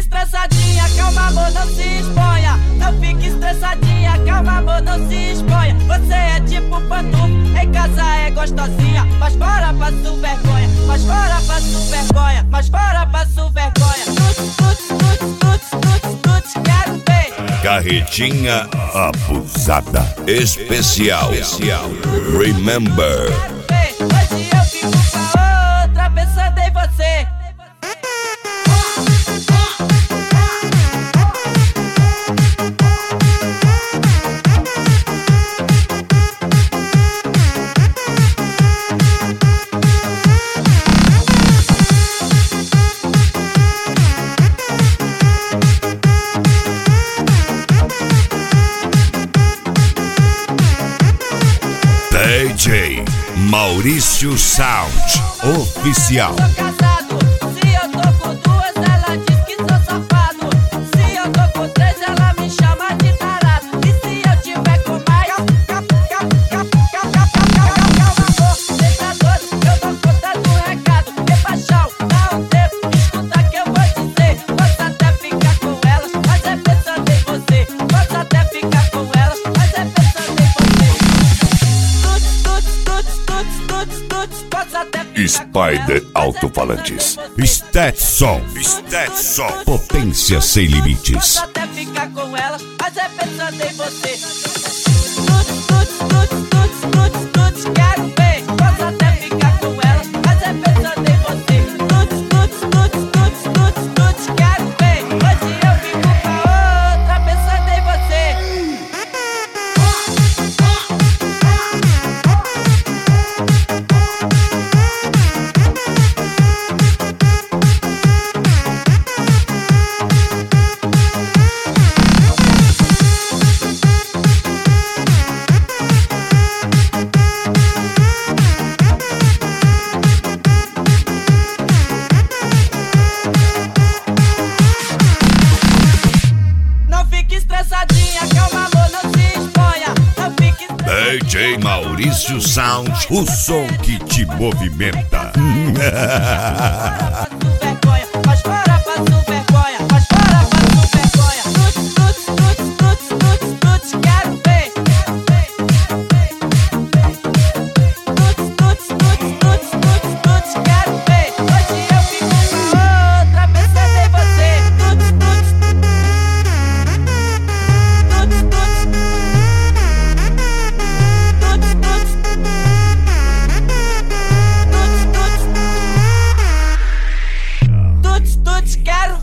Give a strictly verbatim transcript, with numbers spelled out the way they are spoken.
estressadinha, calma amor, não se exponha. Não fique estressadinha, calma amor, não se exponha. Você é tipo pantufa, em casa é gostosinha, mas fora passo vergonha, mas fora passo vergonha, mas fora passo vergonha. Tuts, tuts, tuts, tuts, tuts, tuts, quero ver. Carretinha abusada especial. Especial. Remember. Hoje eu fico pra outra pensando em você. D J Maurício Sound Oficial. Sou casado, se eu tô com duas, ela diz que sou safado. Se eu tô com três, ela me chama de tarado. E se eu tiver com mais, calma amor, deixa doido, eu tô contando recado. E paixão, dá um tempo, escuta que eu vou dizer. Posso até ficar com elas, mas é pensando em você. Posso até ficar com elas, mas é pensando em você. Tuts, tuts, tuts, tuts, tuts, tuts, posso até ficar Spider Alto-Falantes. Stetson. Stetson. Potência sem limites. Posso até ficar com elas, mas é pensando em você. Tuts, tuts, tuts, tuts, tuts, tuts, quero ver. Posso até ficar com elas, mas é pensando em você. Tuts, tuts, tuts, tuts, tuts, tuts, quero ver. Hoje eu fico pra outra pensando em você. Não fique estressadinha, calma amor, não se exponha. Não fique D J Maurício Sound, o som que te movimenta. passo vergonha, mas fora passo vergonha, mas fora passo vergonha. Tuts, tuts, tuts, tuts, tuts, tuts, quero ver. Tuts, tuts, tuts, tuts, tuts, tuts, quero ver. Hoje eu fico pra outra pensando em você. Tuts, tuts, tuts, tuts, tuts, tuts, tuts, tuts, tuts, quero